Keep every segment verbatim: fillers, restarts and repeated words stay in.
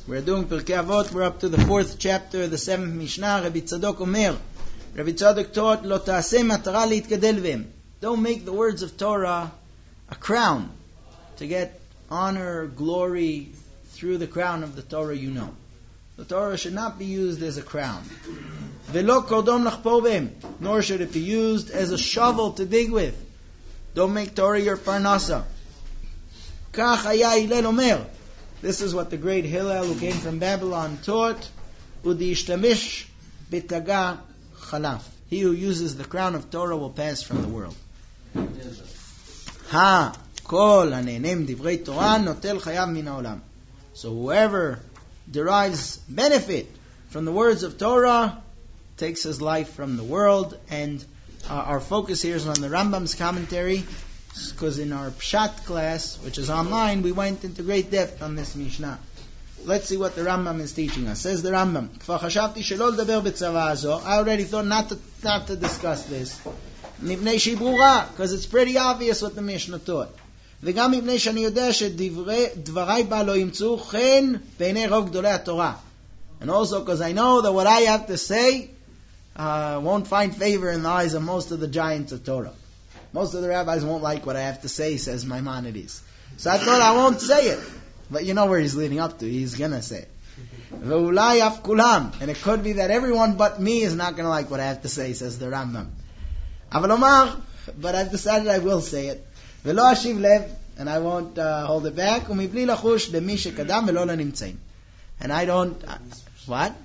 We're doing Pirkei Avot. We're up to the fourth chapter, the seventh Mishnah. Rabbi Tzadok Omer. Rabbi Tzadok taught, Lo ta'aseh matara litkadel v'hem. Don't make the words of Torah a crown to get honor, glory through the crown of the Torah you know. The Torah should not be used as a crown. V'lo kodom lachpor v'hem. Nor should it be used as a shovel to dig with. Don't make Torah your parnasa. Kach haya Hillel omer. This is what the great Hillel who came from Babylon taught. Udi ishtamish bitaga chalaf. He who uses the crown of Torah will pass from the world. Ha kol hanenem divrei Torah notel chayav min haolam. So whoever derives benefit from the words of Torah takes his life from the world. And uh, our focus here is on the Rambam's commentary, because in our Pshat class, which is online, we went into great depth on this Mishnah. Let's see what the Rambam is teaching us. Says the Rambam, I already thought not to, not to discuss this, because it's pretty obvious what the Mishnah taught. וגם מפני שאני יודע שדבריי בה לא ימצאו חן בעיני רוב גדולי התורה. And also because I know that what I have to say uh, won't find favor in the eyes of most of the giants of Torah. Most of the rabbis won't like what I have to say, says Maimonides. So I thought I won't say it. But you know where he's leading up to. He's going to say it. ואולי אף כולם. And it could be that everyone but me is not going to like what I have to say, says the Rambam. אבל אומר, but I've decided I will say it. ולא אשיב לב, and I won't uh, hold it back, ומבלי לחוש למי שקדם ולא לנמצאים. And I don't... Uh, what?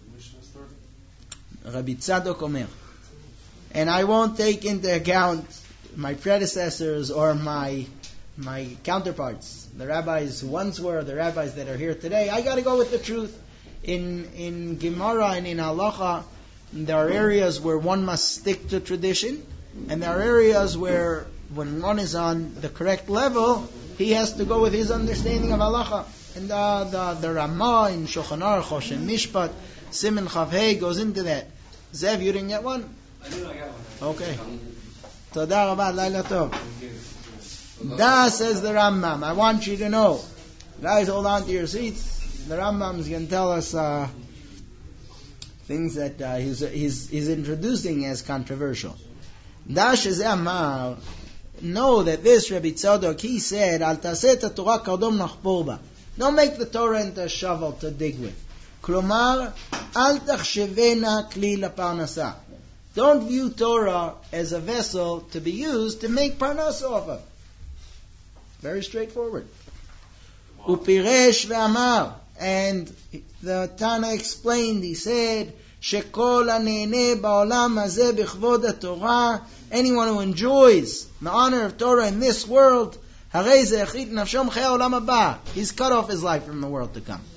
Rabbi Tzadok Omer. And I won't take into account my predecessors or my my counterparts, the rabbis who once were, the rabbis that are here today. I got to go with the truth. In in Gemara and in Halacha, there are areas where one must stick to tradition, and there are areas where, when one is on the correct level, he has to go with his understanding of Halacha. And uh, the the Ramah in Shulchan Aruch, Choshen Mishpat, Siman Chavhei goes into that. Zev, you didn't get one? I did not get one. Okay. Toda Rabba, Laila Tov. Da, says the Rambam, I want you to know. Guys, hold on to your seats. The Rambam is going to tell us uh, things that uh, he's, he's, he's introducing as controversial. Da sheze amar, know that this Rabbi Tzadok, he said, Al taseh et Torah kardom nachpor ba. Don't make the Torah into a shovel to dig with. Klomar, al tachshevena kli laparnasa. Don't view Torah as a vessel to be used to make parnasa off of. Very straightforward. Upiresh ve'amar. And the Tana explained, he said, Shekol ha'neheh ba'olam hazeh b'chvod ha'Torah. Anyone who enjoys the honor of Torah in this world, harei ze yachit nafsho m'chei ha'olam haba. He's cut off his life from the world to come.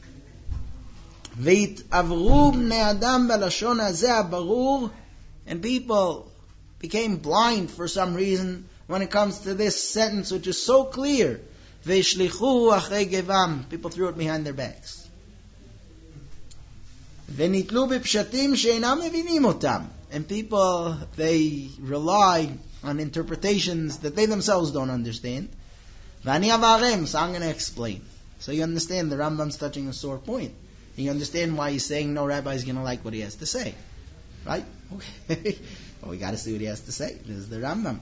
Ve'itavru bnei adam b'lashon hazeh ha'barur. And people became blind for some reason when it comes to this sentence, which is so clear. Ve'ishlichu achrei gevam. People threw it behind their backs. Ve'nitlu b'pshatim she'einam mevinim otam. And people, they rely on interpretations that they themselves don't understand. V'ani avarem. So I'm going to explain. So you understand the Rambam's touching a sore point. And you understand why he's saying no rabbi is going to like what he has to say. Right? Okay. Well, we got to see what he has to say. This is the Rambam.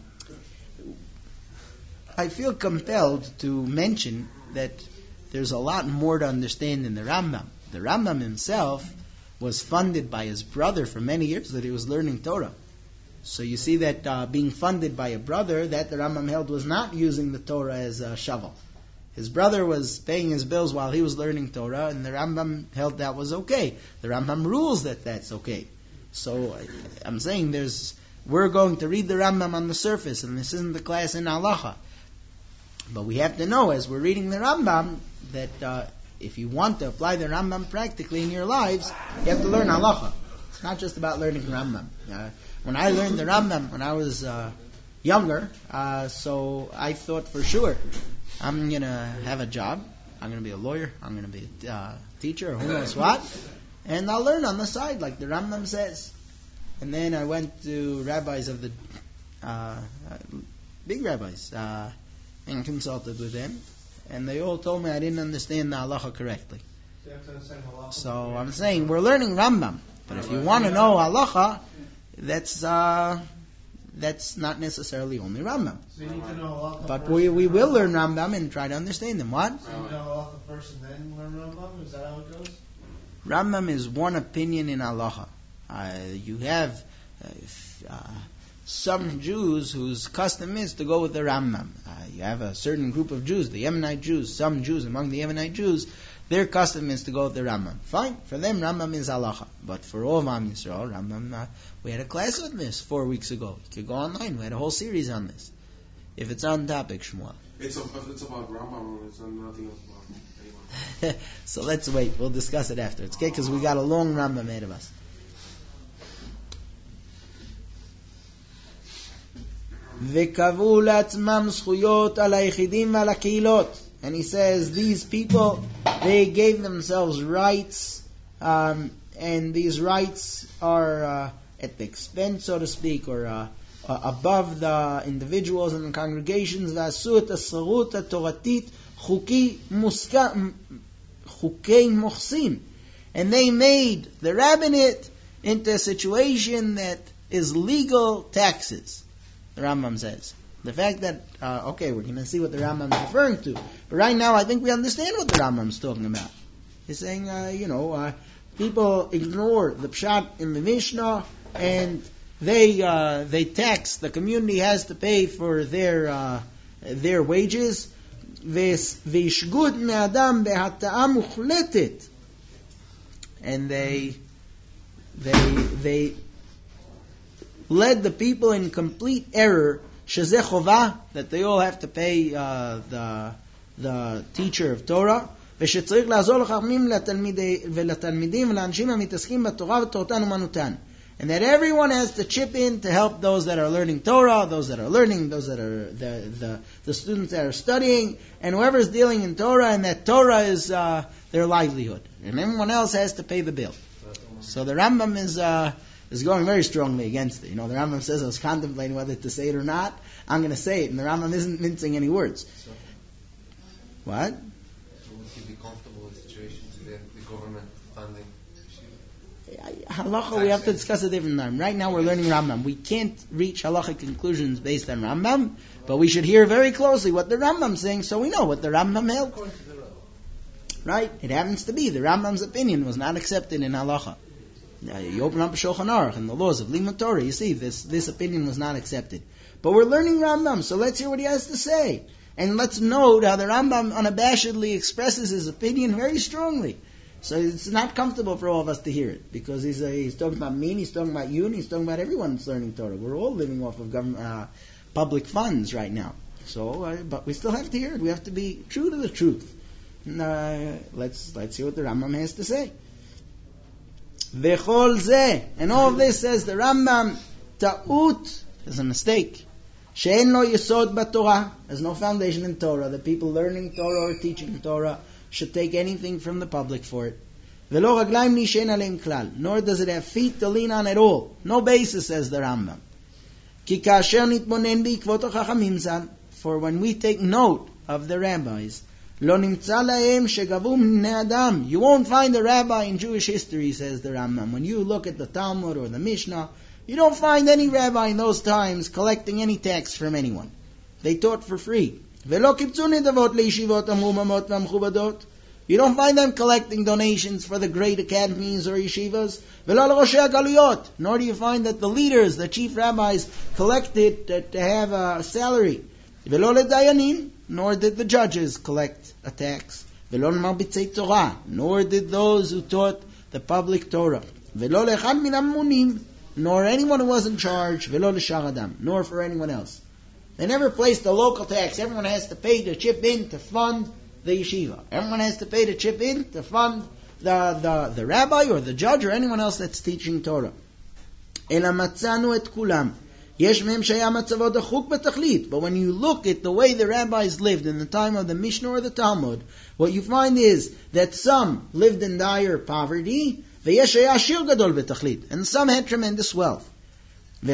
I feel compelled to mention that there's a lot more to understand in the Rambam. The Rambam himself was funded by his brother for many years that he was learning Torah. So you see that uh, being funded by a brother, that the Rambam held was not using the Torah as a shovel. His brother was paying his bills while he was learning Torah, and the Rambam held that was okay. The Rambam rules that that's okay. So I'm saying there's, we're going to read the Rambam on the surface, and this isn't the class in Halacha. But we have to know, as we're reading the Rambam, that uh, if you want to apply the Rambam practically in your lives, you have to learn Halacha. It's not just about learning Rambam. Uh, when I learned the Rambam when I was uh, younger, uh, so I thought for sure, I'm going to have a job, I'm going to be a lawyer, I'm going to be a uh, teacher, or who knows what, and I'll learn on the side, like the Rambam says. And then I went to rabbis of the, uh, big rabbis, uh, and consulted with them, and they all told me I didn't understand the halacha correctly. So I'm saying we're learning Rambam, but if you want to know halacha, that's uh, that's not necessarily only Rambam. So you need to know halacha But first we we and will then- learn Rambam and try to understand them. What? So you know halacha first and then learn Rambam? Is that how it goes? Rambam is one opinion in halacha. Uh, you have uh, if, uh, some Jews whose custom is to go with the Rambam. Uh, you have a certain group of Jews, the Yemenite Jews, some Jews among the Yemenite Jews, their custom is to go with the Rambam. Fine, for them Rambam is halacha. But for all of Am Yisrael, Rambam, uh, we had a class on this four weeks ago. You could go online, we had a whole series on this. If it's on topic, Shmuel. It's, a, it's about Rambam, it's nothing else about anyone. So let's wait, we'll discuss it after. It's okay, because we got a long Rambam ahead of us. וקבעו לעצמם זכויות על היחידים ועל הקהילות. And he says, these people, they gave themselves rights, um, and these rights are uh, at the expense, so to speak, or uh, uh, above the individuals and the congregations. ועשו את השכירות התורתית חוקי מוסכם, חוקי מוחסין. And they made the rabbinate into a situation that is legal taxes. The Rambam says. The fact that, uh, okay, we're going to see what the Rambam is referring to. But right now, I think we understand what the Rambam is talking about. He's saying, uh, you know, uh, people ignore the Pshat in the Mishnah, and they uh, they tax, the community has to pay for their uh, their wages. וישגוד מאדם בהטעה מוחלטת. And they, they, they led the people in complete error, shezeh chovah, that they all have to pay uh, the the teacher of Torah, ושצריך לעזור לחכמים ולתלמידים ולאנשים המתעסקים בתורה ותורתן אומנותן. And that everyone has to chip in to help those that are learning Torah, those that are learning, those that are the the, the students that are studying, and whoever is dealing in Torah, and that Torah is uh, their livelihood, and everyone else has to pay the bill. So the Rambam is uh, is going very strongly against it. You know, the Rambam says, I was contemplating whether to say it or not. I'm going to say it, and the Rambam isn't mincing any words. So, What? so would you be comfortable with the situation today, the government funding? Halacha, we have to discuss a different time. Right now we're learning Rambam. We can't reach halacha conclusions based on Rambam, but we should hear very closely what the Rambam is saying so we know what the Rambam held. Right? It happens to be the Rambam's opinion was not accepted in halacha. Now, you open up a Shulchan Aruch and the laws of Limud Torah, you see this this opinion was not accepted. But we're learning Rambam, so let's hear what he has to say. And let's note how the Rambam unabashedly expresses his opinion very strongly. So it's not comfortable for all of us to hear it, because he's uh, he's talking about me, and he's talking about you, and he's talking about everyone that's learning Torah. We're all living off of government, uh, public funds right now. So, uh, but we still have to hear it. We have to be true to the truth. And, uh, let's let's hear what the Rambam has to say. V'chol zeh, and all of this, says the Rambam, ta'ut is a mistake. She'en lo yesod b'Torah, there's no foundation in Torah. The people learning Torah or teaching Torah should take anything from the public for it. V'lo raglaim nishen aleim klal, nor does it have feet to lean on at all. No basis, says the Rambam. Ki kasher nitbonen bi'ikvot hachachamim zal, for when we take note of the rabbis, lo nimtza lahem shegavu m'nei adam, you won't find a rabbi in Jewish history, says the Rambam. When you look at the Talmud or the Mishnah, you don't find any rabbi in those times collecting any tax from anyone. They taught for free. You don't find them collecting donations for the great academies or yeshivas. Nor do you find that the leaders, the chief rabbis, collected to, to have a salary. Nor did the judges collect a tax. Nor did those who taught the public Torah. Nor anyone who was in charge. Nor for anyone else. They never placed a local tax. Everyone has to pay to chip in to fund the yeshiva. Everyone has to pay to chip in to fund the, the, the rabbi or the judge or anyone else that's teaching Torah. But when you look at the way the rabbis lived in the time of the Mishnah or the Talmud, what you find is that some lived in dire poverty, and some had tremendous wealth. And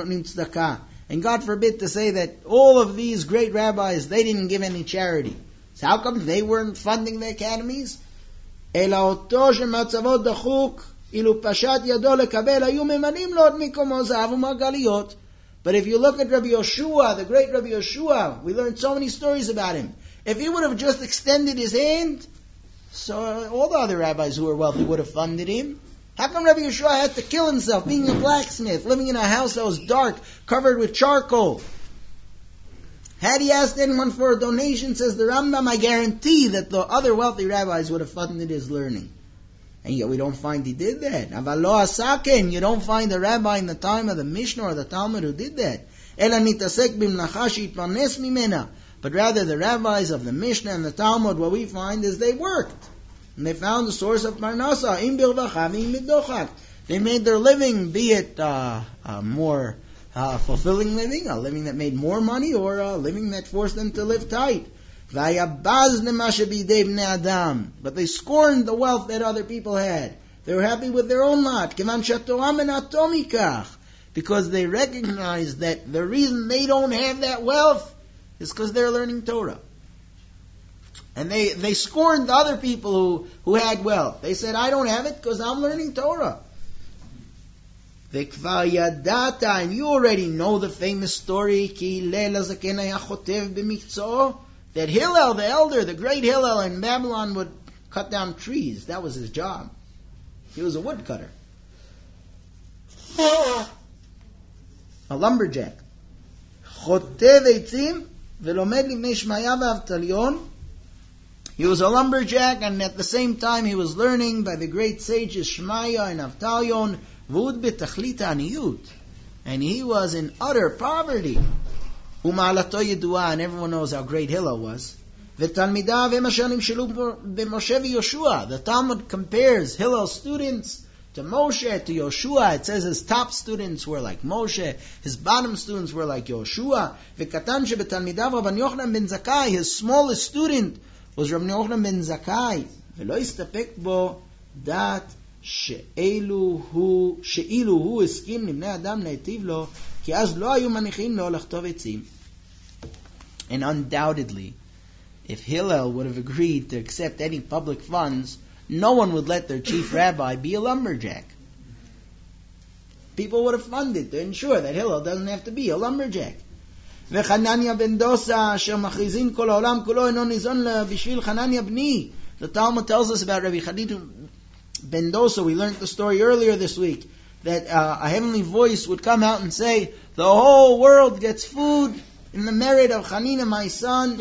God forbid to say that all of these great rabbis, they didn't give any charity. So how come they weren't funding the academies? אלא אותו שמצבו דחוק, אילו פשט ידו לקבל, היו ממנים לו עוד מקומו זהב ומרגליות. But if you look at Rabbi Yoshua, the great Rabbi Yoshua, we learned so many stories about him. If he would have just extended his hand, so all the other rabbis who were wealthy would have funded him. How come Rabbi Yoshua had to kill himself, being a blacksmith, living in a house that was dark, covered with charcoal? Had he asked anyone for a donation, says the Rambam, I guarantee that the other wealthy rabbis would have funded his learning. And yet we don't find he did that. Aval lo asaken, you don't find a rabbi in the time of the Mishnah or the Talmud who did that. Ela nitasek bimlacha sheitparnes mimena. But rather the rabbis of the Mishnah and the Talmud, what we find is they worked. And they found the source of parnasa, im birvacha v'im midochak. They made their living, be it uh, uh, more uh, fulfilling living, a living that made more money, or a living that forced them to live tight. But they scorned the wealth that other people had. They were happy with their own lot. Because they recognized that the reason they don't have that wealth is because they're learning Torah. And they, they scorned the other people who, who had wealth. They said, I don't have it because I'm learning Torah. And you already know the famous story, that Hillel, the elder, the great Hillel in Babylon, would cut down trees. That was his job. He was a woodcutter. A lumberjack. He was a lumberjack, and at the same time he was learning by the great sages Shmaya and Avtalion, Vud betachlita aniyut. And he was in utter poverty. Umalato yedua, and everyone knows how great Hillel was. V'talmidav emashalim shilu b'Moshe v'Yoshua. The Talmud compares Hillel's students to Moshe, to Yoshua. It says his top students were like Moshe, his bottom students were like Yoshua. V'katan shebetalmidav Rabban Yochanan ben Zakkai, his smallest student was Rabban Yochanan ben Zakkai. V'lo yistapek bo dat she'ilu hu she'ilu hu eskim libnei adam leitiv lo. And undoubtedly, if Hillel would have agreed to accept any public funds, no one would let their chief rabbi be a lumberjack. People would have funded to ensure that Hillel doesn't have to be a lumberjack. The Talmud tells us about Rabbi Chananya ben Dosa. We learned the story earlier this week, that uh, a heavenly voice would come out and say, the whole world gets food in the merit of Chanina, my son.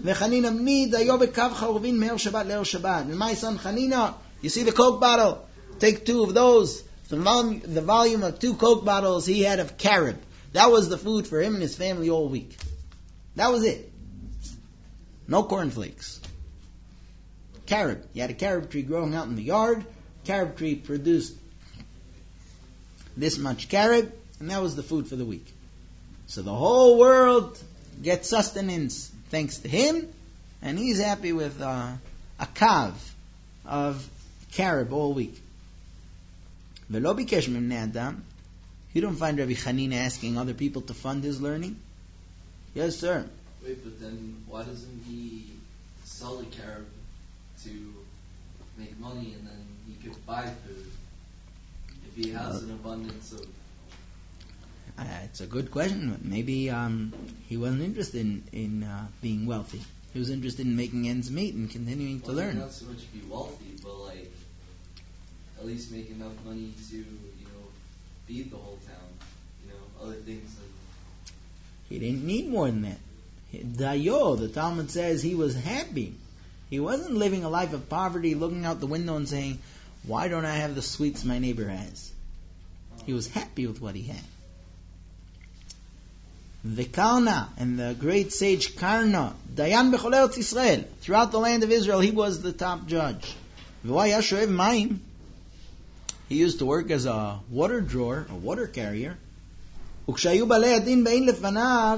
And my son Chanina, you see the Coke bottle? Take two of those. The volume, the volume of two Coke bottles he had of carob. That was the food for him and his family all week. That was it. No cornflakes. Carob. He had a carob tree growing out in the yard. Carob tree produced this much carob, and that was the food for the week. So the whole world gets sustenance thanks to him, and he's happy with uh, a kav of carob all week. V'lo bikesh mimnei adam. You don't find Rabbi Chanina asking other people to fund his learning? Yes, sir. Wait, but then why doesn't he sell the carob to make money, and then he could buy food? If he has an abundance of... Uh, it's a good question. Maybe um, he wasn't interested in, in uh, being wealthy. He was interested in making ends meet and continuing to well, learn. Not so much be wealthy, but like at least make enough money to, you know, feed the whole town. You know, other things like... He didn't need more than that. Dayo, the Talmud says, he was happy. He wasn't living a life of poverty, looking out the window and saying, why don't I have the sweets my neighbor has? He was happy with what he had. The Karna, and the great sage Karna, Dayan b'chol Eretz Yisrael, throughout the land of Israel, he was the top judge. V'haya shoev mayim. He used to work as a water drawer, a water carrier. Ukshayu balei adin bein lefanav.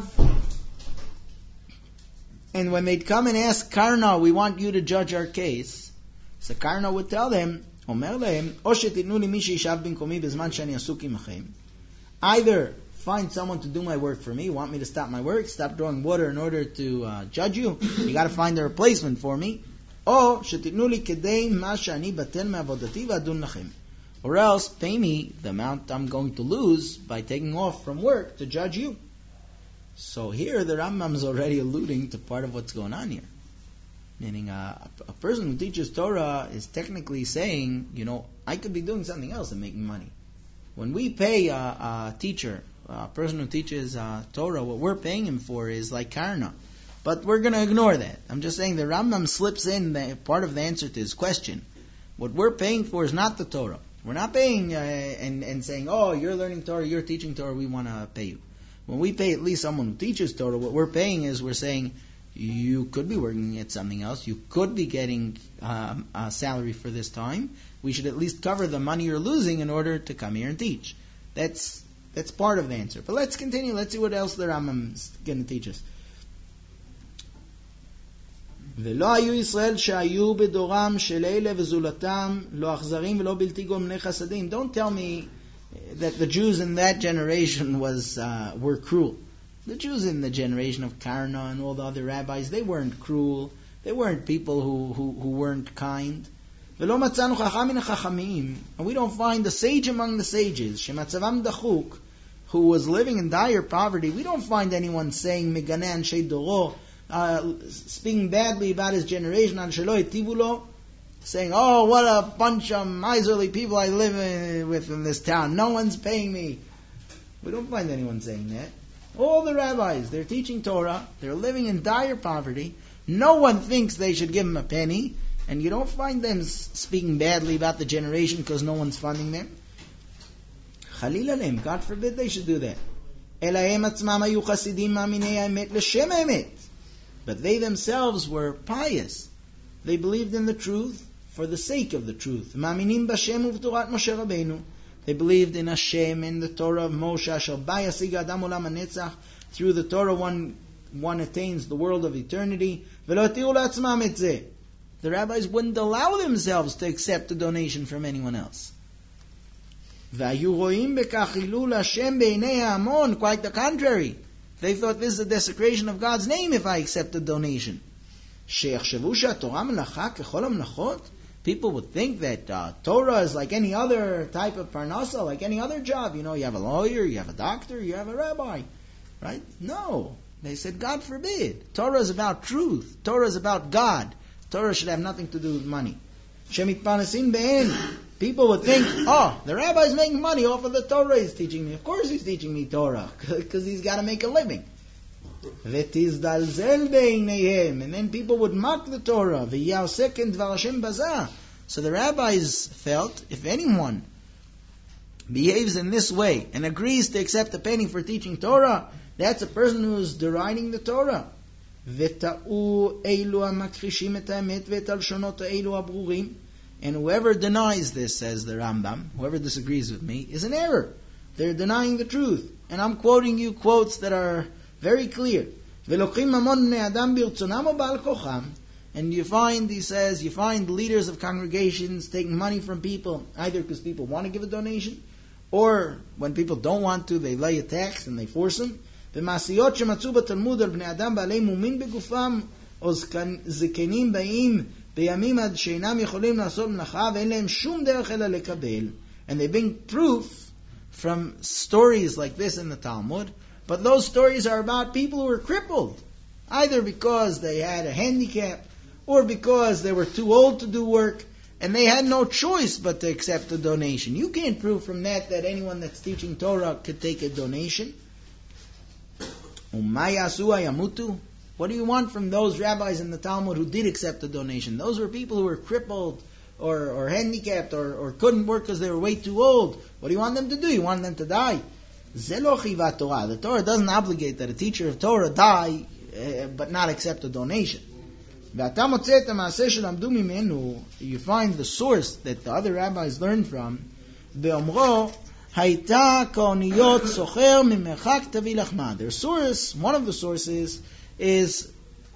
And when they'd come and ask Karna, we want you to judge our case, so Karna would tell them, Omer lehem, o shetitnu li mi sheishav bimkomi bezman shani asuk imachem. Either find someone to do my work for me. You want me to stop my work, stop drawing water in order to uh, judge you? You got to find a replacement for me. Or שתיתנו לי כדי מה שאני בטל מעבודתי ואדון לכם. Or else pay me the amount I'm going to lose by taking off from work to judge you. So here the Rambam is already alluding to part of what's going on here. Meaning uh, a person who teaches Torah is technically saying, you know, I could be doing something else and making money. When we pay a, a teacher, a person who teaches uh, Torah, what we're paying him for is like karna. But we're going to ignore that. I'm just saying the Rambam slips in the, part of the answer to his question. What we're paying for is not the Torah. We're not paying uh, and, and saying, oh, you're learning Torah, you're teaching Torah, we want to pay you. When we pay at least someone who teaches Torah, what we're paying is we're saying, you could be working at something else, you could be getting um, a salary for this time, we should at least cover the money you're losing in order to come here and teach. That's that's part of the answer. But let's continue, let's see what else the Rambam is going to teach us. ולא היו ישראל שהיו בדורם של אלה וזולתם לא אכזרים ולא בלתי גומלי חסדים. Don't tell me that the Jews in that generation was uh, were cruel. The Jews in the generation of Karna and all the other rabbis, they weren't cruel. They weren't people who, who, who weren't kind. ולא מצאנו חכם מן החכמים, and we don't find a sage among the sages, שמצבם דחוק, who was living in dire poverty. We don't find anyone saying מגנה אנשי דורו, Uh, speaking badly about his generation, on Shelo Itivu lo, saying, oh, what a bunch of miserly people I live in, with in this town. No one's paying me. We don't find anyone saying that. All the rabbis, they're teaching Torah, they're living in dire poverty. No one thinks they should give them a penny, and you don't find them speaking badly about the generation because no one's funding them. Chalil aleim, God forbid they should do that. Elahem atzmam hayu chasidim ma'aminei haemet l'shem haemet. But they themselves were pious. They believed in the truth for the sake of the truth. Ma'aminim b'Hashem u'v'torat Moshe Rabbeinu. They believed in Hashem and the Torah of Moshe. Asher ba yasig adam olam hanetzach. Through the Torah one one attains the world of eternity. V'lo tiru la'atzmam et zeh. The rabbis wouldn't allow themselves to accept a donation from anyone else. V'hayu ro'im bekach hilul Hashem be'inei ha'amon. Quite the contrary. They thought this is a desecration of God's name if I accept a donation. People would think that uh, Torah is like any other type of parnasa, like any other job. You know, you have a lawyer, you have a doctor, you have a rabbi. Right? No. They said, God forbid. Torah is about truth. Torah is about God. Torah should have nothing to do with money. People would think, oh, the rabbi is making money off of the Torah he's teaching me. Of course he's teaching me Torah, because he's got to make a living. And then people would mock the Torah. So the rabbis felt, if anyone behaves in this way and agrees to accept a penny for teaching Torah, that's a person who is deriding the Torah. And whoever denies this, says the Rambam, whoever disagrees with me, is in error. They're denying the truth. And I'm quoting you quotes that are very clear. And you find, he says, you find leaders of congregations taking money from people, either because people want to give a donation, or when people don't want to, they lay a tax and they force them. בימים עד שאינם יכולים לעשות מלאכה ואין להם שום דרך אלא לקבל. And they bring proof from stories like this in the Talmud, but those stories are about people who were crippled, either because they had a handicap or because they were too old to do work and they had no choice but to accept a donation. You can't prove from that that anyone that's teaching Torah could take a donation. ומה יעשו הימותו? What do you want from those rabbis in the Talmud who did accept the donation? Those were people who were crippled or, or handicapped or, or couldn't work because they were way too old. What do you want them to do? You want them to die? Zelo chivat Torah. The Torah doesn't obligate that a teacher of Torah die uh, but not accept a donation. You find the source that the other rabbis learned from. Be'omro hayta kaoniyot socher mimechak tavi lachma. Their source, one of the sources, is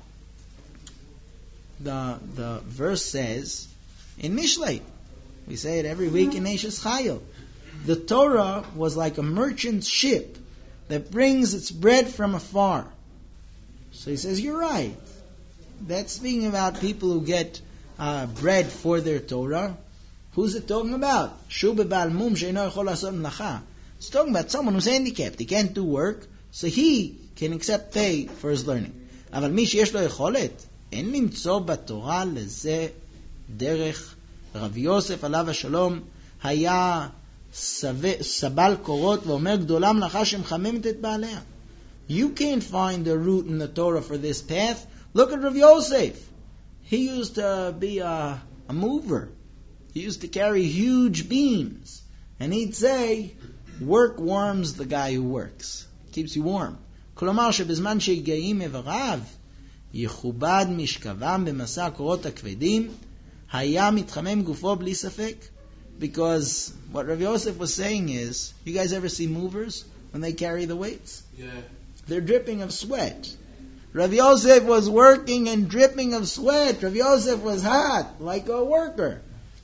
the the verse says in Mishlei, we say it every week in Eishes Chayil, the Torah was like a merchant ship that brings its bread from afar. So he says, you're right. That's speaking about people who get uh, bread for their Torah. Who's it talking about? Shuba ba'al mum she'ino yechol la'asot melacha. It's talking about someone who's handicapped. He can't do work, so he can accept pay for his learning. אבל מי שיש לו יכולת, אין למצוא בתורה לזה דרך. רב יוסף עליו השלום היה סבל קורות ואומר גדולה מלאכה שמחממת את בעליה. You can't find a root in the Torah for this path. Look at Rav Yosef. He used to be a, a mover. He used to carry huge beams. And he'd say, work warms the guy who works. Keeps you warm. כלומר שבזמן שהגעים איבריו יכובד משכבם במסע הקורות הכבדים היה מתחמם גופו בלי ספק. Because what Rav Yosef was saying is, you guys ever see movers when they carry the weights? Yeah. They're dripping of sweat. Rav Yosef was working and dripping of sweat. Rav Yosef was hot, like a worker.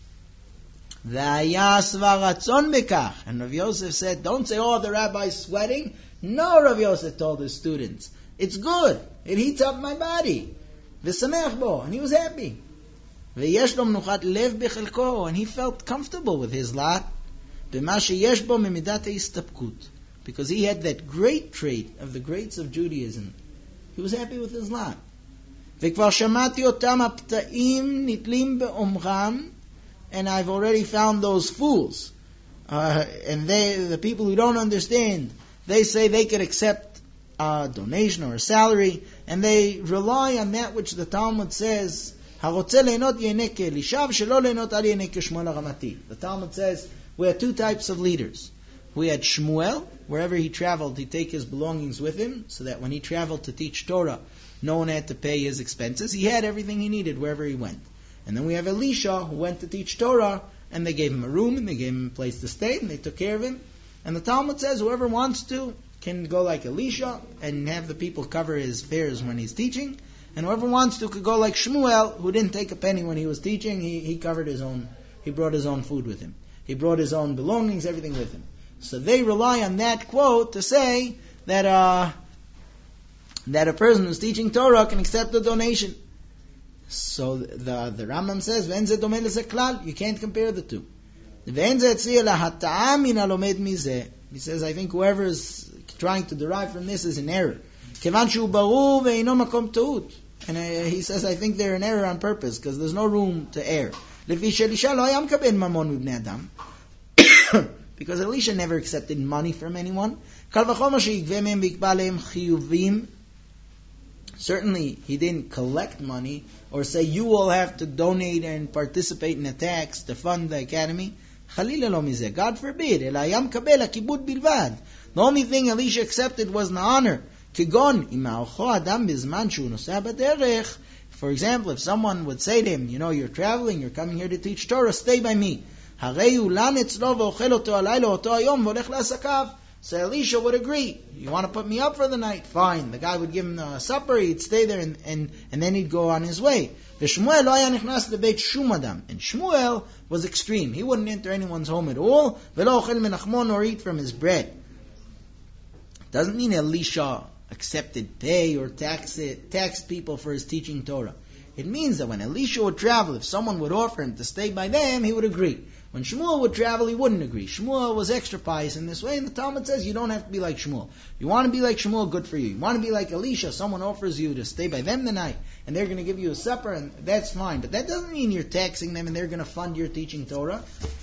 והיה שבע רצון בכך. And Rav Yosef said, don't say, oh, the rabbi's sweating. No, Rav Yosef told his students, it's good. It heats up my body. ושמח בו. And he was happy. ויש לו מנוחת לב בחלקו. And he felt comfortable with his lot. במה שיש בו ממידת ההסתפקות. Because he had that great trait of the greats of Judaism. He was happy with his lot. וכבר שמעתי אותם הפתאים נתלים באומרם. And I've already found those fools. Uh, and they, the people who don't understand, they say they could accept a donation or a salary, and they rely on that which the Talmud says, הרוצה ליהנות ייהנה כאלישע ושלא ליהנות אל ייהנה כשמואל הרמתי. The Talmud says we had two types of leaders. We had Shmuel, wherever he traveled, he'd take his belongings with him, so that when he traveled to teach Torah, no one had to pay his expenses. He had everything he needed wherever he went. And then we have Elisha, who went to teach Torah, and they gave him a room, and they gave him a place to stay, and they took care of him. And the Talmud says whoever wants to can go like Elisha, and have the people cover his fares when he's teaching. And whoever wants to could go like Shmuel, who didn't take a penny when he was teaching. He, he covered his own, he brought his own food with him. He brought his own belongings, everything with him. So they rely on that quote to say that uh, that a person who's teaching Torah can accept a donation. So the the Rambam says, "Ve'en ze domeh leze klal." You can't compare the two. Ve'en ze etzriya lahata'ah min halomed mizeh. He says, I think whoever is trying to derive from this is in error. Kevan shu barur ve'ino makom ta'ut. And uh, he says, I think they're in error on purpose because there's no room to err. Lefi shelisha lo haya mekabel mamon mibnei adam. Because Elisha never accepted money from anyone. Kal v'chomer she'yigveh mehem v'yikba lehem chiyuvim. Certainly, he didn't collect money or say, you all have to donate and participate in a tax to fund the academy. Chalila lo mizeh. God forbid. El hayam kabel hakibud bilvad. The only thing Elisha accepted was the honor. Kigon ima'ocho adam bizman shu noseh b'derech. For example, if someone would say to him, you know, you're traveling, you're coming here to teach Torah, stay by me. Harei hu lan etzlo v'ochel oto alaylo oto hayom v'olech la'asakav. So Elisha would agree. You want to put me up for the night? Fine. The guy would give him a supper, he'd stay there, and, and, and then he'd go on his way. V'Shmuel lo haya nichnas lebeit shum adam. And Shmuel was extreme. He wouldn't enter anyone's home at all. V'lo ochel menachmon, or eat from his bread. Doesn't mean Elisha accepted pay or tax it, taxed people for his teaching Torah. It means that when Elisha would travel, if someone would offer him to stay by them, he would agree. When Shmuel would travel, he wouldn't agree. Shmuel was extra pious in this way, and the Talmud says you don't have to be like Shmuel. You want to be like Shmuel, good for you. You want to be like Elisha, someone offers you to stay by them the night, and they're going to give you a supper, and that's fine. But that doesn't mean you're taxing them and they're going to fund your teaching Torah.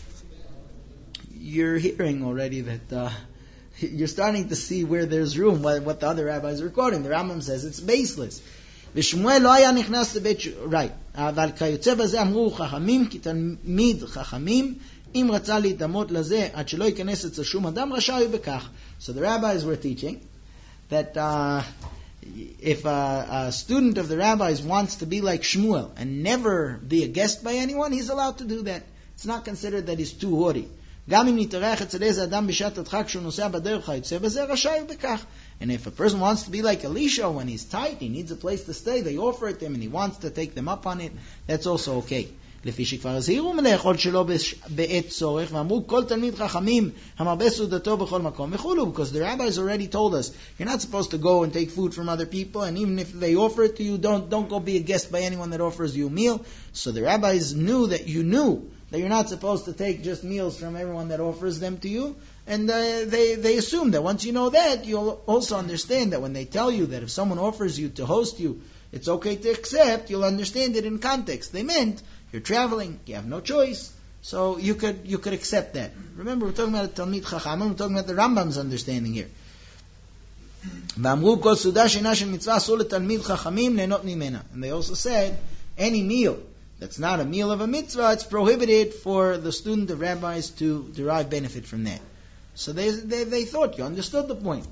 You're hearing already that uh, you're starting to see where there's room, what, what the other rabbis are quoting. The Rambam says it's baseless. ושמואל לא היה נכנס לבית ש... right. אבל כיוצא בזה אמרו חכמים, כי תלמיד חכמים, אם רצה להתאמות לזה, עד שלא ייכנס אצל שום אדם, רשאי בכך. So the rabbis were teaching that uh, if a, a student of the rabbis wants to be like Shmuel and never be a guest by anyone, he's allowed to do that. It's not considered that he's too haughty. גם אם נתארח אצל איזה אדם בשעת הדחק שהוא נוסע בדרך היוצא בזה, רשאי בכך. And if a person wants to be like Elisha, when he's tight, he needs a place to stay, they offer it to him and he wants to take them up on it, that's also okay. לפי שכבר הזהירו מלאכול שלא בעת צורך, ואמרו כל תלמיד חכמים המרבה סעודתו בכל מקום וכולו, because the rabbis already told us, you're not supposed to go and take food from other people, and even if they offer it to you, don't, don't go be a guest by anyone that offers you a meal. So the rabbis knew that you knew that you're not supposed to take just meals from everyone that offers them to you, and uh, they, they assume that once you know that, you'll also understand that when they tell you that if someone offers you to host you, it's okay to accept, you'll understand it in context. They meant you're traveling, you have no choice, so you could you could accept that. Remember, we're talking about a Talmid Chacham, we're talking about the Rambam's understanding here. And they also said, any meal that's not a meal of a mitzvah, it's prohibited for the student of rabbis to derive benefit from that. So they they, they thought you understood the point.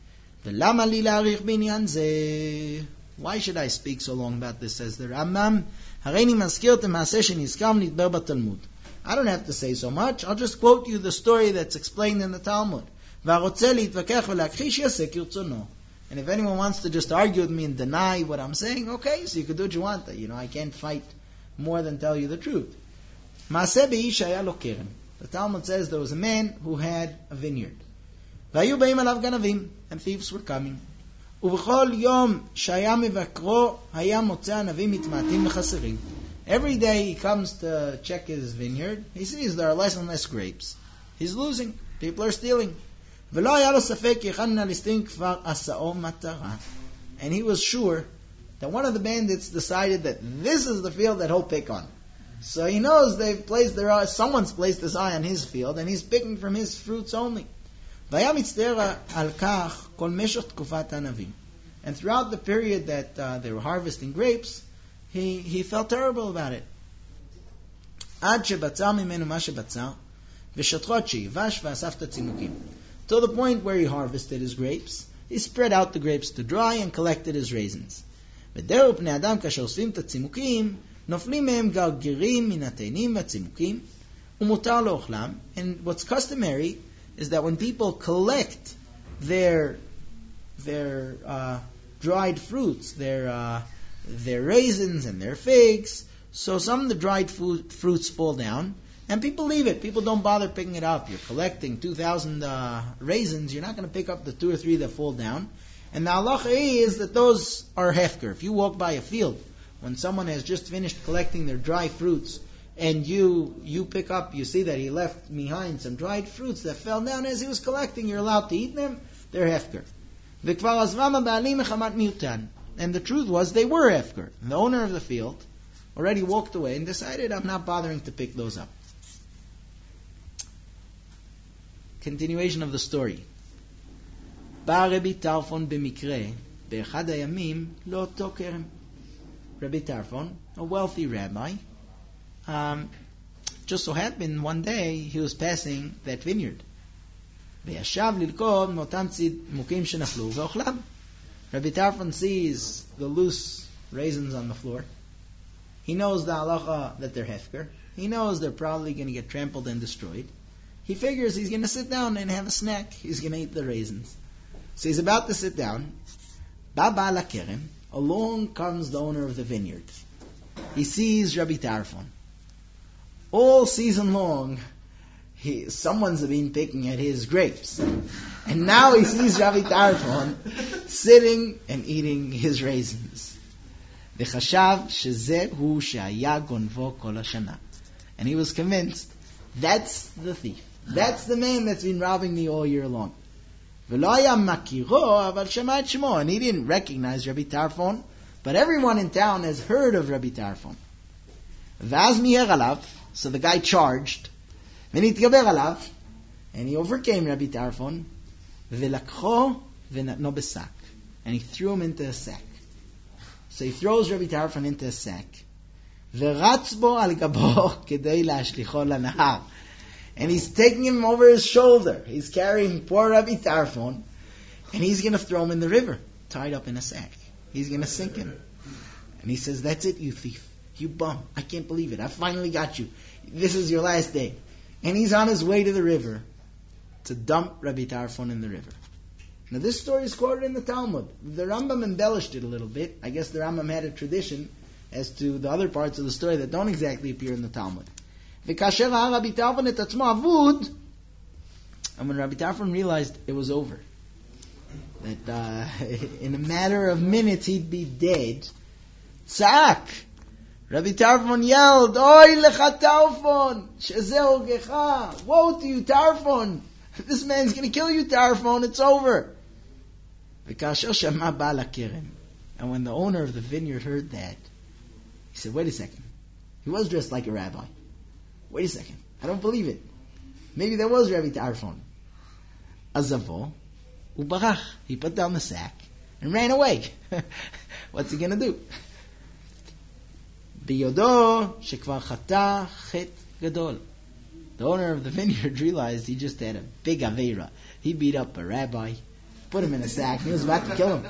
Why should I speak so long about this, says the Rambam? I don't have to say so much. I'll just quote you the story that's explained in the Talmud. And if anyone wants to just argue with me and deny what I'm saying, okay, so you can do what you want. You know, I can't fight more than tell you the truth. The Talmud says there was a man who had a vineyard. And thieves were coming. Every day he comes to check his vineyard. He sees there are less and less grapes. He's losing. People are stealing. And he was sure that one of the bandits decided that this is the field that he'll pick on. So he knows they've placed their eye, someone's placed his eye on his field, and he's picking from his fruits only. And throughout the period that uh, they were harvesting grapes, he, he felt terrible about it. Till the point where he harvested his grapes, he spread out the grapes to dry and collected his raisins. And what's customary is that when people collect their their uh, dried fruits, their uh, their raisins and their figs, so some of the dried food, fruits fall down, and people leave it. People don't bother picking it up. You're collecting two thousand uh, raisins, you're not going to pick up the two or three that fall down. And the halacha is that those are hefker. If you walk by a field, when someone has just finished collecting their dry fruits, and you you pick up, you see that he left behind some dried fruits that fell down as he was collecting, you're allowed to eat them, they're hefker. And the truth was, they were hefker. The owner of the field already walked away and decided, I'm not bothering to pick those up. Continuation of the story. Rabbi Tarfon, a wealthy rabbi, um, just so happened one day he was passing that vineyard. Rabbi Tarfon sees the loose raisins on the floor. He knows the halacha that they're hefker. He knows they're probably going to get trampled and destroyed. He figures he's going to sit down and have a snack. He's going to eat the raisins. So he's about to sit down. Baba la kerem. Along comes the owner of the vineyard. He sees Rabbi Tarfon. All season long, he, someone's been picking at his grapes. And now he sees Rabbi Tarfon sitting and eating his raisins. And he was convinced, that's the thief. That's the man that's been robbing me all year long. And he didn't recognize Rabbi Tarfon, but everyone in town has heard of Rabbi Tarfon. So the guy charged, and he overcame Rabbi Tarfon, and he threw him into a sack. So he throws Rabbi Tarfon into a sack. And he's taking him over his shoulder. He's carrying poor Rabbi Tarfon, and he's going to throw him in the river, tied up in a sack. He's going to sink him. And he says, that's it, you thief. You bum. I can't believe it. I finally got you. This is your last day. And he's on his way to the river to dump Rabbi Tarfon in the river. Now this story is quoted in the Talmud. The Rambam embellished it a little bit. I guess the Rambam had a tradition as to the other parts of the story that don't exactly appear in the Talmud. וכאשר ראה רבי טרפון את עצמו אבוד, and when Rabbi Tarfon realized it was over, that uh, in a matter of minutes he'd be dead, tza'ak, Rabbi Tarfon yelled, Oy lecha Tarfon, shezeh orgecha, woe to you Tarfon, this man's going to kill you Tarfon, it's over. וכאשר שמע בעל הכרם, and when the owner of the vineyard heard that, he said, wait a second, he was dressed like a rabbi. Wait a second, I don't believe it. Maybe there was Rabbi Tarfon. Azavo, ubarach. He put down the sack and ran away. What's he gonna do? Biyodo shekvar chata chet gadol. The owner of the vineyard realized he just had a big aveira. He beat up a rabbi, put him in a sack, and he was about to kill him.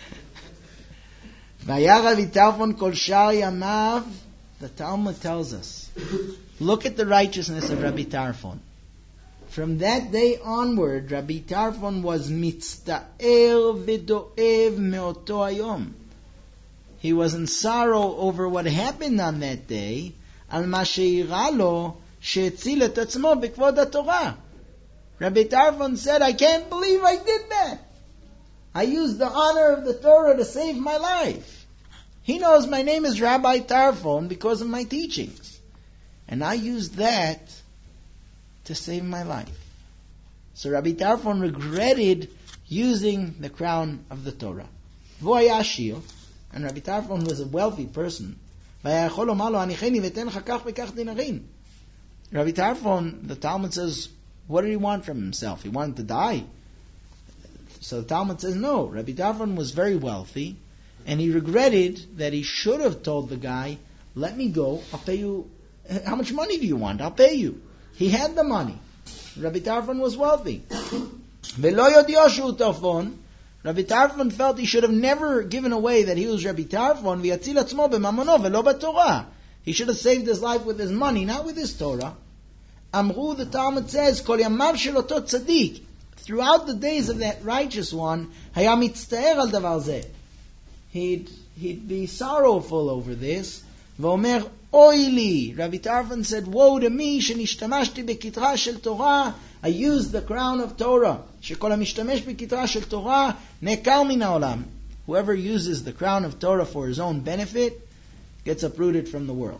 Vayara v'tarfon kol shar yamav. The Talmud tells us, look at the righteousness of Rabbi Tarfon. From that day onward, Rabbi Tarfon was mitzta'er v'do'ev me'oto hayom. He was in sorrow over what happened on that day, al ma she'ira lo she'etzil et atzmo b'kvod haTorah. Rabbi Tarfon said, I can't believe I did that. I used the honor of the Torah to save my life. He knows my name is Rabbi Tarfon because of my teachings. And I used that to save my life. So Rabbi Tarfon regretted using the crown of the Torah. Voyashir, and Rabbi Tarfon was a wealthy person. Rabbi Tarfon, the Talmud says, what did he want from himself? He wanted to die. So the Talmud says, no. Rabbi Tarfon was very wealthy, and he regretted that he should have told the guy, let me go, I'll pay you, how much money do you want? I'll pay you. He had the money. Rabbi Tarfon was wealthy. Rabbi Tarfon felt he should have never given away that he was Rabbi Tarfon. He should have saved his life with his money, not with his Torah. Amru, the Talmud says, throughout the days of that righteous one, he'd, he'd be sorrowful over this. V'omer oili. Rabbi Tarfon said, woe to me, shenishtamashti bekitra shel Torah. I used the crown of Torah. Shekol hamishtamesh bekitra shel Torah nekal min haolam. Whoever uses the crown of Torah for his own benefit gets uprooted from the world.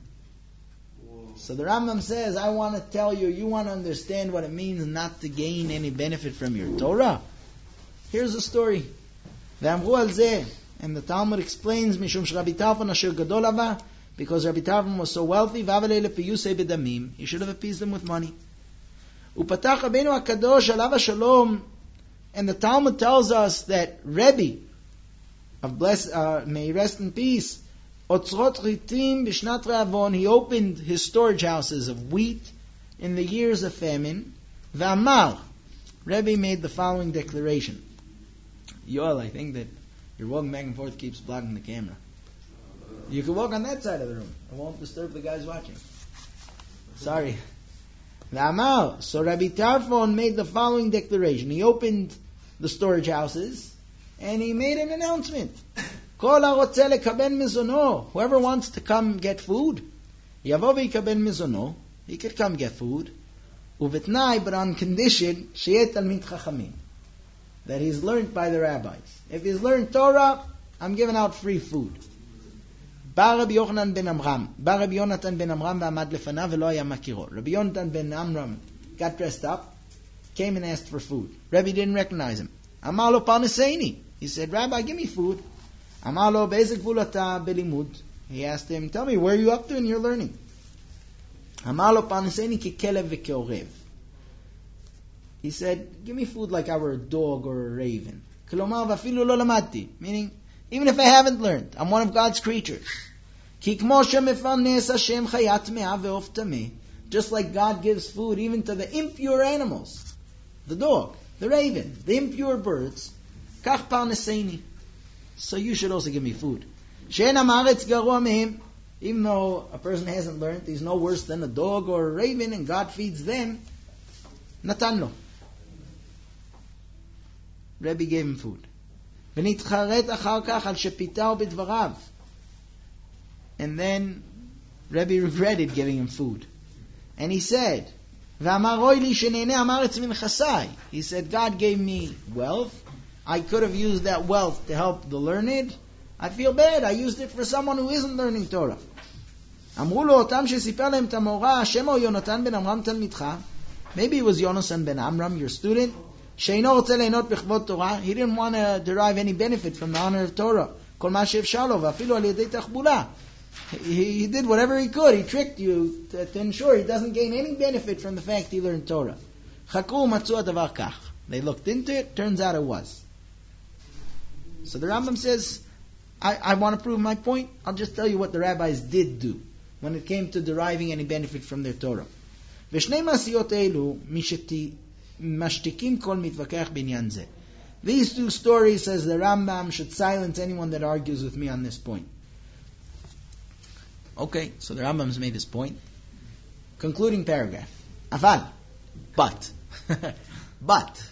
Whoa. So the Rambam says, I want to tell you, you want to understand what it means not to gain any benefit from your Torah? Here's the story. Ve'amru al zeh. And the Talmud explains, Mishum Rabbi Tarfon asher gadol hava, because Rabbi Tarfon was so wealthy, v'avalei lepiyusei bedamim, he should have appeased them with money. Upatach Rabbeinu HaKadosh alav shalom, and the Talmud tells us that Rebbe, of bless, uh, may he rest in peace, otzrot chitim b'shnat re'avon, he opened his storage houses of wheat in the years of famine. V'amar, Rebbe made the following declaration. Yoel, I think that your walking back and forth keeps blocking the camera. You can walk on that side of the room. It won't disturb the guys watching. Sorry. V'amar, so Rabbi Tarfon made the following declaration. He opened the storage houses and he made an announcement. Kol harotzeh lekabel mizono. Whoever wants to come get food, yavo v'yikabel mizono. He could come get food. Uvitnai, but on condition, sheyeh talmid chachamim, that he's learned by the rabbis. If he's learned Torah, I'm giving out free food. Bar Rabbi Yochanan ben Amram, Bar Rabbi Yonatan ben Amram v'amad lefanav v'lo haya makiro. Rabbi Yonatan ben Amram got dressed up, came and asked for food. Rabbi didn't recognize him. Amar lo parneseini. He said, Rabbi, give me food. Amar lo be'ezek gvulata belimud. He asked him, tell me, where are you up to in your learning? Amar lo parneseini ki kelev v'keorev. He said, give me food like I were a dog or a raven. Kilomar v'afilu lo lamati. Meaning, even if I haven't learned, I'm one of God's creatures. Ki kmo shemefarnes Hashem chayat me'ah ve'of tameh. Just like God gives food even to the impure animals. The dog, the raven, the impure birds. Kach parneseini. So you should also give me food. She'en ha'maretz garua mehem. Even though a person hasn't learned, he's no worse than a dog or a raven, and God feeds them. Natan lo. Rebbe gave him food. ונתחרט אחר כך על שפיתהו בדבריו. And then Rebbe regretted giving him food. And he said, he said, God gave me wealth. I could have used that wealth to help the learned. I feel bad. I used it for someone who isn't learning Torah. אמרו לו אותם שסיפר להם את המורה, השם הוא יונתן בן עמרם תלמידך. Maybe it was Yonasan ben Amram, your student. שאינו רוצה ליהנות בכבוד תורה. He didn't want to derive any benefit from the honor of Torah. כל מה שאפשר לו, ואפילו על ידי תחבולה. He, he did whatever he could. He tricked you to, to ensure he doesn't gain any benefit from the fact he learned Torah. חקרו ומצאו הדבר כך. They looked into it, turns out it was. So the Rambam says, I, I want to prove my point. I'll just tell you what the rabbis did do when it came to deriving any benefit from their Torah. ושני מעשיות אלו משתיקים כל מתווכח בעניין זה. These two stories, says the Rambam, should silence anyone that argues with me on this point. Okay, so the Rambam's made his point. Concluding paragraph. אבל, but, but,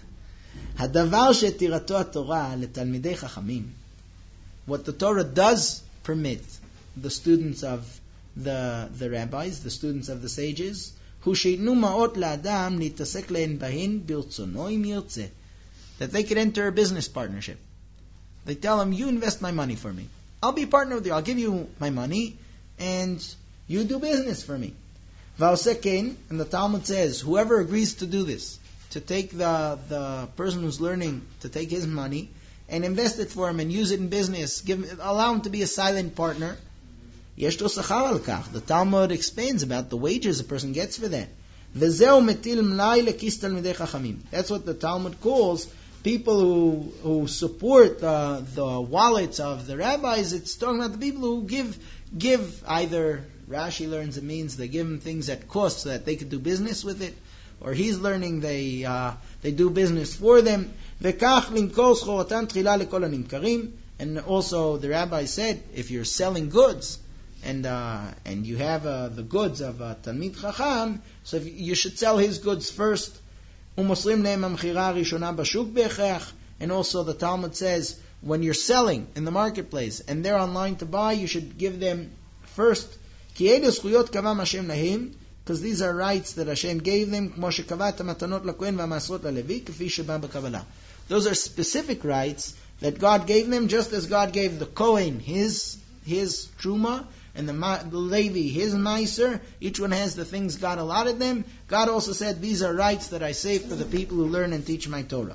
הדבר שתירתו התורה לתלמידי חכמים, what the Torah does permit the students of the, the rabbis, the students of the sages, הוא שיתנו מעות לאדם להתעסק להן בהן ברצונו אם ירצה. That they could enter a business partnership. They tell him, you invest my money for me. I'll be a partner with you. I'll give you my money and you do business for me. ועושה כן, and the Talmud says, whoever agrees to do this, to take the, the person who's learning, to take his money and invest it for him and use it in business, give, allow him to be a silent partner, יש לו שכר על כך. The Talmud explains about the wages a person gets for that. וזהו מטיל מלאי לכיס תלמידי חכמים. That's what the Talmud calls people who who support the, the wallets of the rabbis. It's talking about the people who give, give either, Rashi learns it means they give them things at cost so that they could do business with it, or he's learning they uh, they do business for them. וכך למכור סחורתם תחילה לכל הנמכרים. And also the rabbi said, if you're selling goods, and uh, and you have uh, the goods of uh, Talmid Chacham, so if you should sell his goods first. ומוסרים להם המכירה הראשונה בשוק בהכרח. And also the Talmud says, when you're selling in the marketplace and they're online to buy, you should give them first. כי אלה זכויות קבע השם להם, because these are rights that Hashem gave them, כמו שקבע את המתנות לכהן והמעשרות ללוי, כפי שבא בקבלה. Those are specific rights that God gave them, just as God gave the Kohen his his truma, and the, the Levi his meiser. Each one has the things God allotted them. God also said, these are rights that I save for the people who learn and teach my Torah.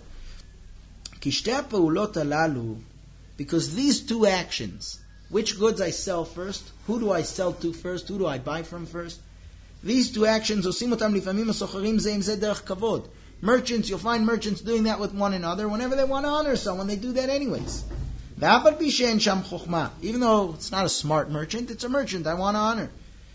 כי שתי הפעולות הללו, because these two actions, which goods I sell first, who do I sell to first, who do I buy from first, these two actions, עושים אותם לפעמים הסוחרים זה עם זה דרך כבוד. Merchants, you'll find merchants doing that with one another. Whenever they want to honor someone, they do that anyways. Even though it's not a smart merchant, it's a merchant I want to honor.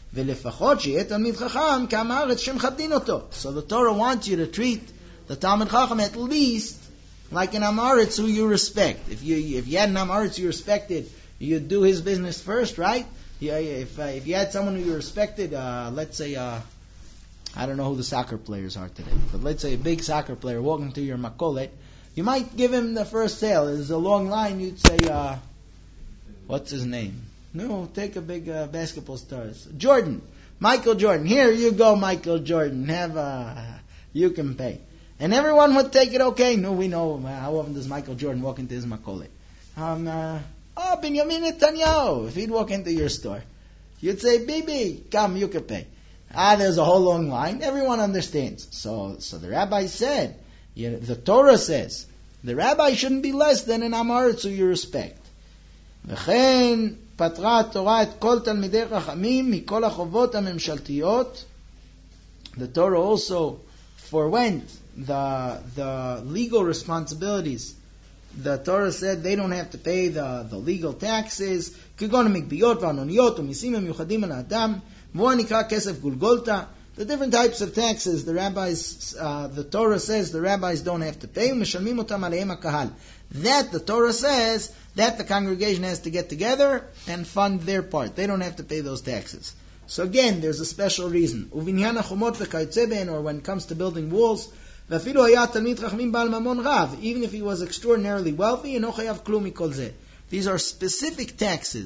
So the Torah wants you to treat the Talmid Chacham at least like an Amaretz who you respect. If you if you had an Amaretz you respected, you'd do his business first, right? If uh, if you had someone who you respected, uh, let's say, uh, I don't know who the soccer players are today, but let's say a big soccer player walking to your makolet, you might give him the first sale. There's a long line. You'd say, uh, what's his name? No, take a big uh, basketball star. Jordan. Michael Jordan. Here you go, Michael Jordan. Have a, you can pay. And everyone would take it okay. No, we know. Uh, how often does Michael Jordan walk into his makolet? Um, uh, oh, Benjamin Netanyahu. If he'd walk into your store, you'd say, Bibi, come, you can pay. Ah, there's a whole long line. Everyone understands. So, so the rabbi said, you know, the Torah says, the rabbi shouldn't be less than an Amaretz who you respect. וכן פטרה התורה את כל תלמידי חכמים מכל החובות הממשלתיות. The Torah also forewent the the legal responsibilities. The Torah said they don't have to pay the, the legal taxes. כגון המגביות והנוניות ומיסים המיוחדים על האדם. והוא נקרא כסף גולגולתה. The different types of taxes, the rabbis, uh, the Torah says the rabbis don't have to pay. ומשלמים אותם עליהם הקהל. That the Torah says that the congregation has to get together and fund their part. They don't have to pay those taxes. So again, there's a special reason. ובניין החומות וכיוצא בהן, or when it comes to building walls, ואפילו היה תלמיד חכמים בעל ממון רב, even if he was extraordinarily wealthy, אינו חייב כלום מכל זה. These are specific taxes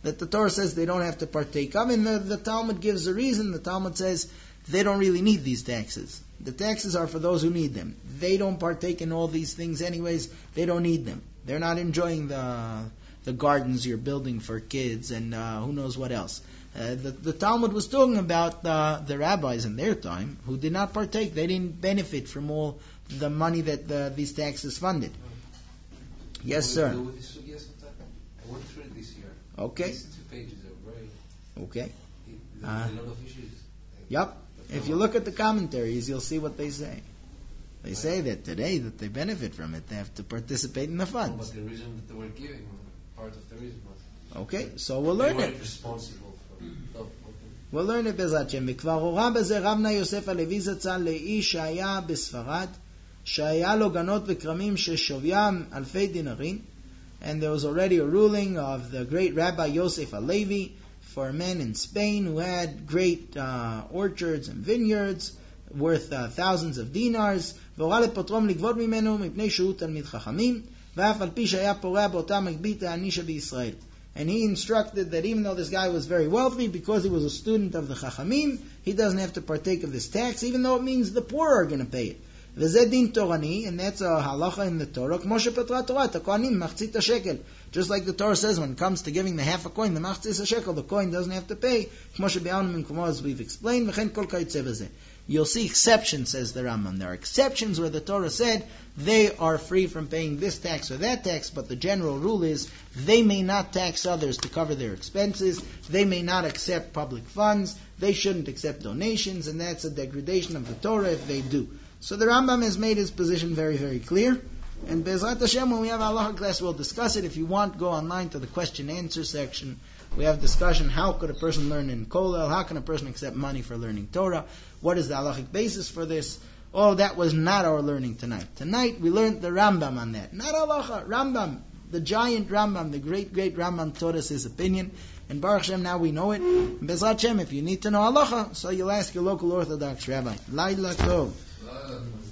that the Torah says they don't have to partake of. And the, the Talmud gives a reason. The Talmud says they don't really need these taxes. The taxes are for those who need them. They don't partake in all these things anyways. They don't need them. They're not enjoying the the gardens you're building for kids and uh, who knows what else. Uh, the, the Talmud was talking about uh, the rabbis in their time who did not partake. They didn't benefit from all the money that the, these taxes funded. Yes, sir. I went through it this year. Okay. These two pages are very... Okay. There's Uh, a lot of issues. Yep. If you look at the commentaries, you'll see what they say. They say that today that they benefit from it, they have to participate in the But funds. the reason that they were giving, part of the reason was... Okay, so we'll They learn weren't it. responsible for... Oh, okay. We'll learn it בעזרת השם. וכבר הורה בזה רב נא יוסף הלוי זצ"ל לאיש שהיה בספרד, שהיה לו גנות וכרמים ששוויים אלפי דינרים, and there was already a ruling of the great Rabbi Yosef Halevi for a man in Spain who had great uh, orchards and vineyards worth uh, thousands of dinars, והורה לפוטרום לגבות ממנו מפני שהוא תלמיד חכמים, ואף על פי שהיה פורע באותה מגבית הענישה בישראל. And he instructed that even though this guy was very wealthy, because he was a student of the Chachamim, he doesn't have to partake of this tax, even though it means the poor are going to pay it. וזה דין תורני, and that's a halacha in the Torah, כמו שפטרה התורה, את הכהנים מחצית השקל. Just like the Torah says, when it comes to giving the half a coin, the מחצית השקל, the coin doesn't have to pay, כמו שביארנו ממקומו as we've explained, וכן כל כיוצא בזה. You'll see exceptions, says the Rambam. There are exceptions where the Torah said they are free from paying this tax or that tax, but the general rule is they may not tax others to cover their expenses, they may not accept public funds, they shouldn't accept donations, and that's a degradation of the Torah if they do. So the Rambam has made his position very, very clear. And Be'ezrat Hashem, when we have Allah class, we'll discuss it. If you want, go online to the question answer section. We have discussion, how could a person learn in Kollel? How can a person accept money for learning Torah? What is the halachic basis for this? Oh, that was not our learning tonight. Tonight we learned the Rambam on that. Not halacha, Rambam. The giant Rambam, the great, great Rambam taught us his opinion. And Baruch Hashem, now we know it. And Be'ezrat Hashem, if you need to know halacha, so you'll ask your local Orthodox rabbi. Laila Tov.